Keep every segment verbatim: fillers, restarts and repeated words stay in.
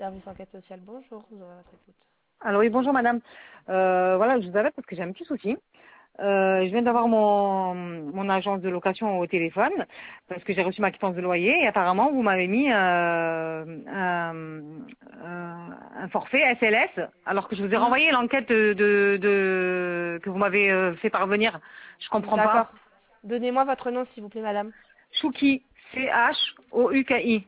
service enquête sociale, bonjour, vous aurez votre écoute. Alors oui, bonjour madame. Euh, voilà, je vous appelle parce que j'ai un petit souci. Euh, je viens d'avoir mon, mon agence de location au téléphone parce que j'ai reçu ma quittance de loyer et apparemment vous m'avez mis euh, un, un, un forfait S L S alors que je vous ai Hmm, renvoyé l'enquête de, de, de- que vous m'avez euh, fait parvenir. Je comprends pas. D'accord. Donnez-moi votre nom, s'il vous plaît, madame. Chouki, C H O U K I.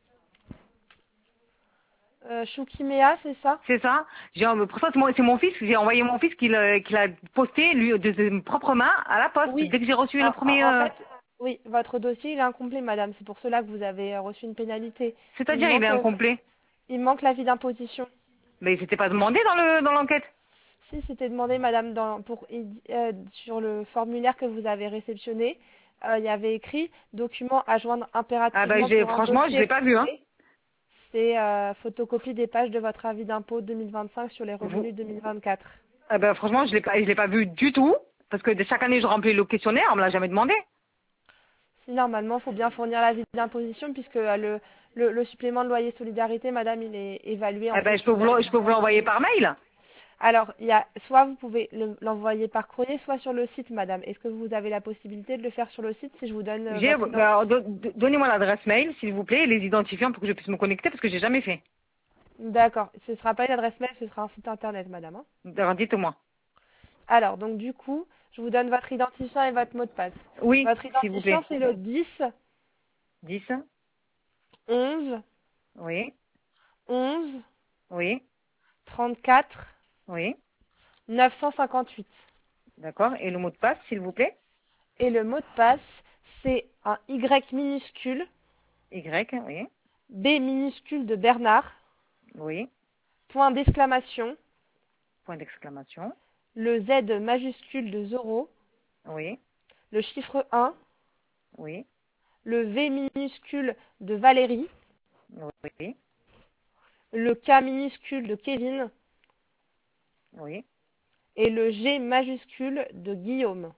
Euh, Choukimea, c'est ça? C'est ça. J'ai, euh, pour ça, c'est mon, c'est mon fils. J'ai envoyé mon fils qu'il euh, qu'il a posté lui de ses propres mains à la poste Oui. dès que j'ai reçu En, le en- premier. en euh, fait, oui, votre dossier il est incomplet, madame. C'est pour cela que vous avez euh, reçu une pénalité. Il C'est-à-dire, il est manque, euh, incomplet. il manque l'avis d'imposition. Mais c'était pas demandé dans le dans l'enquête. Si c'était demandé, madame, dans, pour, euh, sur le formulaire que vous avez réceptionné, euh, il y avait écrit document à joindre Ah ben, impérativement j'ai, pour un franchement, je dossier l'ai pas vu. Hein. complet. C'est euh, photocopie des pages de votre avis d'impôt deux mille vingt-cinq sur les Vous, revenus deux mille vingt-quatre. ah ben, franchement, je l'ai pas, je l'ai pas vu du tout parce que de chaque année, je remplis le questionnaire. On me l'a jamais demandé. Si normalement, il faut bien fournir l'avis d'imposition puisque euh, le, le, le supplément de loyer solidarité, madame, il est évalué en Ah ben, je peux fonction de vous, la le- je peux vous l'envoyer situation. par mail. Alors, il y a, soit vous pouvez le- l'envoyer par courrier, soit sur le site, madame. Est-ce que vous avez la possibilité de le faire sur le site si je vous donne euh, J'ai, votre ben, alors, identifiant? do- do- donnez-moi l'adresse mail, s'il vous plaît, et les identifiants pour que je puisse me connecter parce que j'ai jamais fait. D'accord. Ce ne sera pas une adresse mail, ce sera un site internet, madame, hein. Alors, dites-moi. Alors, donc du coup, je vous donne votre identifiant et votre mot de passe. Oui, Votre s'il vous identifiant, plaît. c'est le dix dix. onze Oui, onze oui, trente-quatre oui. neuf cent cinquante-huit. D'accord. Et le mot de passe, s'il vous plaît. Et le mot de passe, c'est un Y minuscule, Y, oui, B minuscule de Bernard, oui. point d'exclamation, Point d'exclamation. le Z majuscule de Zoro, Oui, le chiffre un, oui, le V minuscule de Valérie, oui, le K minuscule de Kevin oui. et le G majuscule de Guillaume.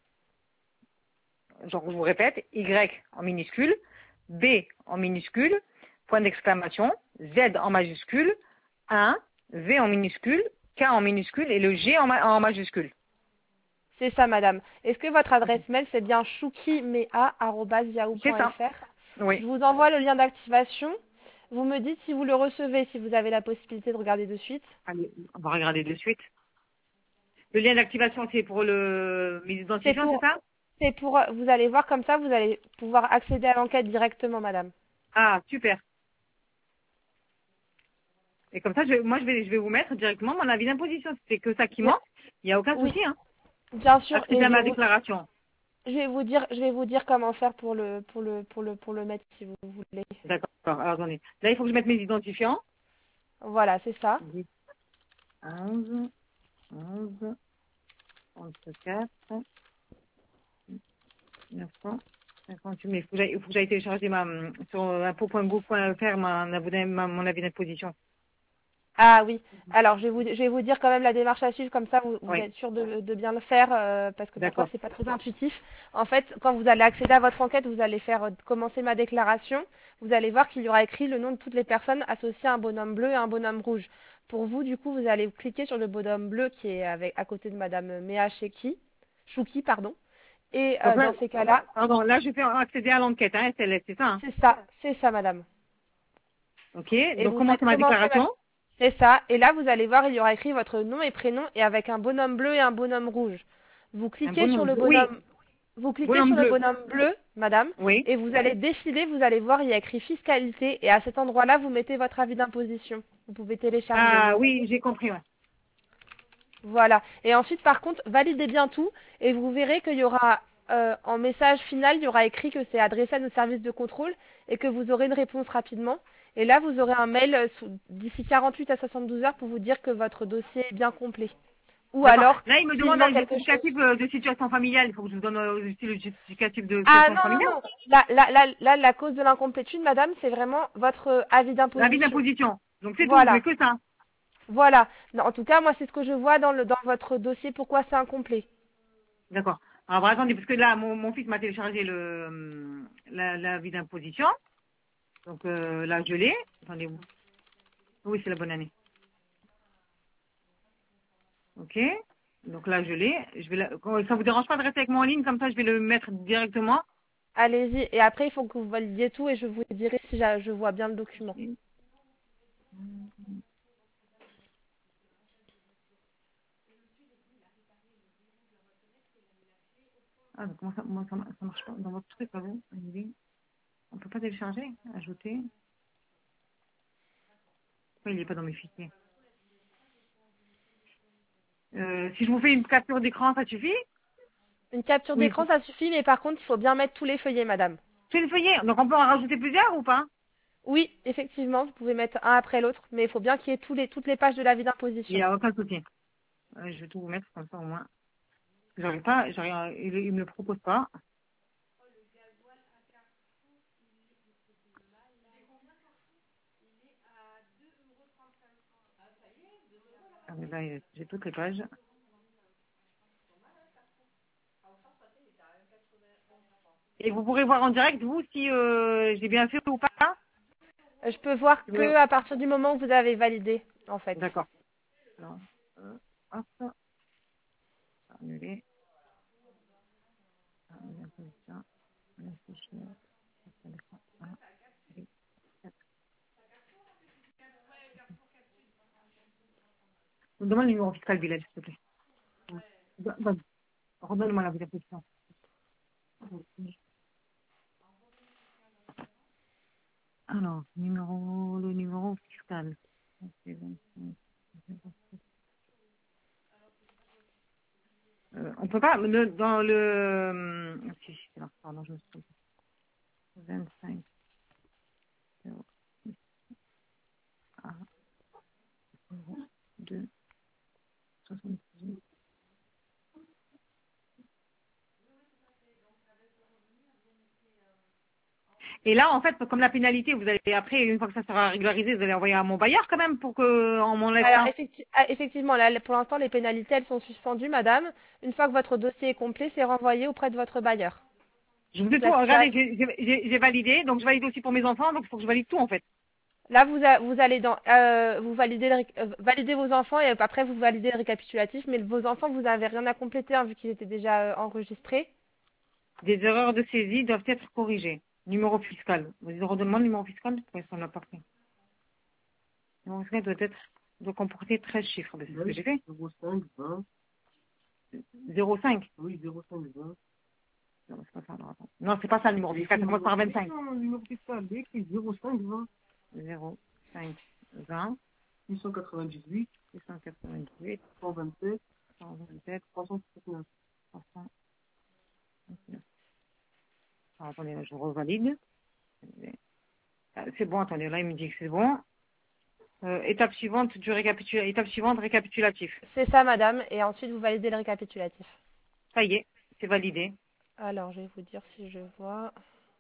Donc, je vous répète, Y en minuscule, B en minuscule, point d'exclamation, Z en majuscule, un, V en minuscule, K en minuscule et le G en, ma- en majuscule. C'est ça, madame. Est-ce que votre adresse mail, c'est bien choukimea arobase yahoo C'est point ça. fr? Je Oui. vous envoie le lien d'activation. Vous me dites si vous le recevez, si vous avez la possibilité de regarder de suite. Allez, on va regarder de suite. Le lien d'activation, c'est pour le mes C'est identifiants, c'est pour, ça? c'est pour, vous allez voir comme ça, vous allez pouvoir accéder à l'enquête directement, madame. Ah, super. Et comme ça, je vais- moi, je vais, je vais vous mettre directement mon avis d'imposition. Si c'est que ça qui Bien, manque, il n'y a aucun oui, souci, hein. bien sûr. Accéder Et à je vais ma vous, déclaration. je vais vous dire, je vais vous dire comment faire pour le, pour le, pour le, pour le mettre si vous voulez. D'accord. Alors, attendez. Là, il faut que je mette mes identifiants. Voilà, c'est ça. dix, onze, onze, trente-quatre, neuf cent cinquante-huit. Mais il faut que j'aille il faut que j'aille télécharger ma, sur impôt point gouv point fr ma, ma- mon avis d'imposition. Ah oui. Alors, je vais vous, je vais vous dire quand même la démarche à suivre, comme ça vous, vous Oui. êtes sûr de, de bien le faire, euh, parce que parfois D'accord. c'est pas très intuitif. En fait, quand vous allez accéder à votre enquête, vous allez faire euh, commencer ma déclaration. Vous allez voir qu'il y aura écrit le nom de toutes les personnes associées à un bonhomme bleu et un bonhomme rouge. Pour vous, du coup, vous allez cliquer sur le bonhomme bleu qui est avec, à côté de Madame Méa Cheki, Chouki, pardon. Et Donc euh, là, dans ces cas-là, pardon, là, je fais accéder à l'enquête, hein, S L S, c'est ça, hein. c'est ça, c'est ça, Madame. Ok. Et Donc, vous comment faites c'est ma commencer ma... déclaration? C'est ça. Et là, vous allez voir, il y aura écrit votre nom et prénom et avec un bonhomme bleu et un bonhomme rouge. Vous Un cliquez sur bonhomme le bleu. Oui. bonhomme, vous cliquez Bonhomme sur le bleu. bonhomme bleu, madame, Oui. et vous allez défiler, vous allez voir, il y a écrit fiscalité et à cet endroit-là, vous mettez votre avis d'imposition. Vous pouvez télécharger. Ah Donc, oui, j'ai compris, ouais. voilà. Et ensuite, par contre, validez bien tout et vous verrez qu'il y aura, euh, en message final, il y aura écrit que c'est adressé à nos services de contrôle et que vous aurez une réponse rapidement. Et là, vous aurez un mail euh, sous- d'ici quarante-huit à soixante-douze heures pour vous dire que votre dossier est bien complet. Ou D'accord. alors, Là, il me s'il demande manque un quelque chose. justificatif euh, de situation familiale. Il faut que je vous donne euh, aussi le justificatif de Ah situation non, non, familiale. non. Là, là, là, là, la cause de l'incomplétude, madame, c'est vraiment votre euh, avis L'avis d'imposition. d'imposition. Donc, c'est tout. Je mets Voilà. que ça. Voilà. Non, en tout cas, moi, c'est ce que je vois dans, le, dans votre dossier. Pourquoi c'est incomplet? D'accord. Alors, attendez, parce que là, mon, mon fils m'a téléchargé le hum, la- l'avis d'imposition. Donc, euh, là, je l'ai. Attendez-vous. Oui, c'est la bonne année. Ok. Donc là, je l'ai. Je vais la... Ça vous dérange pas de rester avec moi en ligne, comme ça, je vais le mettre directement. Allez-y. Et après, il faut que vous validiez tout et je vous dirai si j'a- je vois bien le document. Ah, donc comment ça, moi, ça, ça marche pas dans votre truc, là, vous on peut pas télécharger, ajouter. Pourquoi il n'est pas dans mes fichiers? Euh, si je vous fais une capture d'écran, ça suffit? Une capture Oui, d'écran, ça suffit, mais par contre, il faut bien mettre tous les feuillets, madame. c'est le feuillet. Donc on peut en rajouter plusieurs ou pas? Oui, effectivement, vous pouvez mettre un après l'autre, mais il faut bien qu'il y ait tous les, toutes les pages de l'avis Il n'y d'imposition. a aucun souci. Euh, je vais tout vous mettre comme ça au moins. J'arrive pas, j'arrive, il, il me le propose pas. Ah, mais là, j'ai toutes les pages. Et vous pourrez voir en direct, vous, si euh, j'ai bien fait ou pas? Euh, Je peux voir Oui. que à partir du moment où vous avez validé, en fait. D'accord. Alors, euh, hop, annuler. Annuler la position. Le fichier. Ah, oui. Vous me demandez le numéro fiscal, Bilal, s'il te plaît. Don- donne. Redonne-moi la position. Alors, numéro, le numéro fiscal. C'est vingt-cinq. Euh, on peut pas, le, dans le, euh, si, si, c'est là, pardon, je me suis trompée. vingt-cinq, zéro, un, zéro, deux, soixante-dix-huit. Et là, en fait, comme la pénalité, vous allez, après, une fois que ça sera régularisé, vous allez envoyer à mon bailleur quand même pour qu'on m'enlève Alors, ça. effecti- ah, effectivement, là, pour l'instant, les pénalités, elles sont suspendues, madame. Une fois que votre dossier est complet, c'est renvoyé auprès de votre bailleur. Je vous ai Donc, tout, la regardez, situation... j'ai j'ai- j'ai validé, donc je valide aussi pour mes enfants, donc il faut que je valide tout, en fait. Là, vous, a- vous allez dans, euh, vous validez, le ré- euh, validez vos enfants et après vous validez le récapitulatif. Mais vos enfants, vous n'avez rien à compléter hein, vu qu'ils étaient déjà euh, enregistrés. Des erreurs de saisie doivent être corrigées. Numéro fiscal. Vous redonnez-moi le numéro fiscal? Oui, ça ne l'a pas pris. Le numéro fiscal doit être, doit comporter treize chiffres. Ben, c'est ce que j'ai fait. zéro cinq vingt. zéro cinq. Oui, zéro cinq vingt. Non, c'est pas ça, alors, attends. Non, c'est pas ça le numéro fiscal, ça commence par vingt-cinq. Non, le numéro fiscal, il est écrit zéro cinq vingt. zéro cinq vingt six cent quatre-vingt-dix-huit. six cent quatre-vingt-dix-huit cent vingt-sept. cent vingt-sept trois cent soixante-neuf. trois cent vingt-neuf. Alors, attendez, là, je revalide. Ah, c'est bon, attendez, là, il me dit que c'est bon. Euh, étape suivante du récapitula... étape suivante, récapitulatif. C'est ça, madame. Et ensuite, vous validez le récapitulatif. Ça y est, c'est validé. Alors, je vais vous dire si je vois.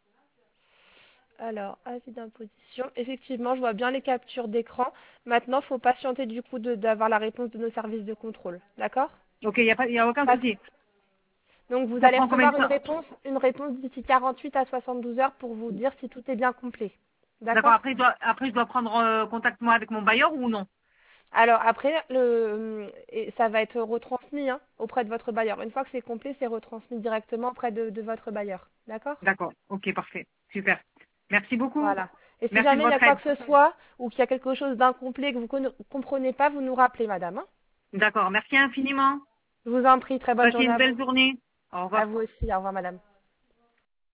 Alors, avis d'imposition. Effectivement, je vois bien les captures d'écran. Maintenant, il faut patienter du coup de- d'avoir la réponse de nos services de contrôle. D'accord? Ok, il n'y a, pas- y a aucun Pas- souci. Donc, vous Ça allez prend combien de recevoir une temps? réponse, une réponse d'ici quarante-huit à soixante-douze heures pour vous dire si tout est bien complet. D'accord, D'accord? après, je dois, après, je dois prendre euh, contact moi avec mon bailleur ou non? Alors après, le, et ça va être retransmis hein, auprès de votre bailleur. Une fois que c'est complet, c'est retransmis directement auprès de, de votre bailleur. D'accord? D'accord, ok, parfait. Super. Merci beaucoup. Voilà. Et si Merci de jamais il y a votre quoi aide. que ce soit ou qu'il y a quelque chose d'incomplet que vous ne comprenez pas, vous nous rappelez, madame. Hein. D'accord, merci infiniment. Je vous en prie, très bonne Passez journée une à vous. belle journée. Au revoir. À vous aussi. Au revoir, madame.